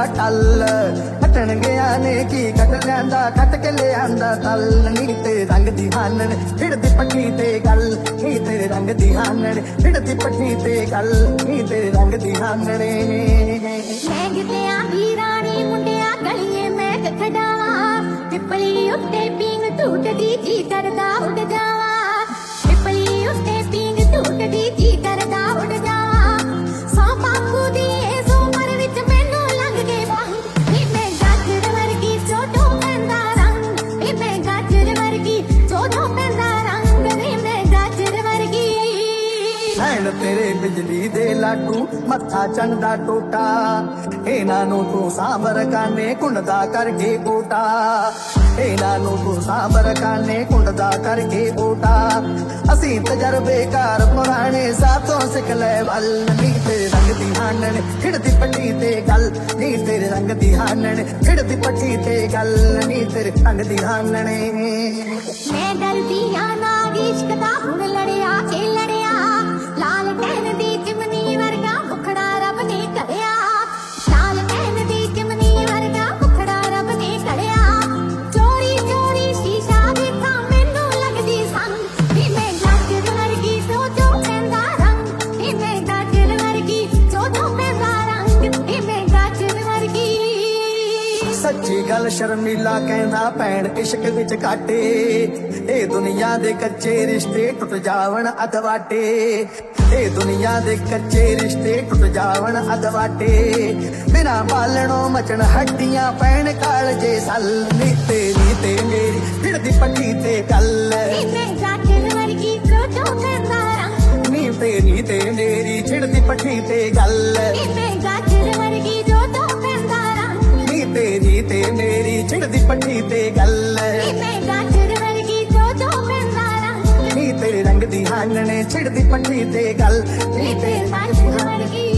टल कटन गया ने की कट लियांदा कट के लियांदा तल नी तेरे रंग दी हानन फिरदी पट्टी ते गल नी तेरे रंग दी हानन फिरदी पट्टी ते गल नी तेरे रंग दी हानन मैं किते आंधी रानी मुंडिया गलिए मैं कखडावा पिपली उत्ते पींग टूटदी जी करदा उड़ जावा पिपली उत्ते पींग टूटदी जी करदा उड़ जावा सौ पाकू दी सो मर विच मैनू लंघ के बाहू मैं गाजर वर्गी चोटो पैंदा रंग मैं गाजर वर्गी चोटो पैंदा रंग मैं गाजर वर्गी नैन तेरे बिजली दे लाटू मत्था चंदा टोटा इन्हां नूं तू सांबर काने कुंडदा करके कोटा इन्हां नूं तू सांबर काने कुंडदा करके कोटा असीं तजर्बेकार पुराने साथों सिख ले वल नी तेरे रंग दी हानन खिड़दी पट्टी ते गल नी तेरे रंग दी हानन खिड़दी पट्टी ते गल नी तेरे रंग दी हानन मैं डरदी आ ना इश्क दा हुण लड़िया के लड़िया लाल टैन दी चिमनी वर्गा मुखड़ा रब ने कढ़िया लाल टैन दी चिमनी वर्गा मुखड़ा रब ने कढ़िया चोरी चोरी शीशा देखा मैनू लगदी संग मैं गाजर वर्गी चोचो पैंदा रंग मैं गाजर वर्गी चोचो पैंदा रंग मैं गाजर वर्गी सच्ची गल शर्मीला कहना भैन इश्क विच घाटे ए दुनिया दे कच्चे रिश्ते टुट जावन अधवाटे ए दुनिया दे कच्चे रिश्ते टुट जावन अधवाटे बिना बालणों मचन हड्डियां पैण कालजे सल नी तेरी ते मेरी फिरदी पट्टी ते गल मैं गाजर वर्गी चोचो पैंदा रंग नी तेरी ते मेरी छिड़दी पट्टी ते गल मैं गाजर वर्गी चोचो पैंदा रंग नी तेरी ते मेरी छिड़दी पट्टी ते गल मैं गाजर वर्गी चोचो पैंदा रंग नी तेरे रंग दी हानने छिड़दी पट्टी ते गल नी तेरे गाजर वर्गी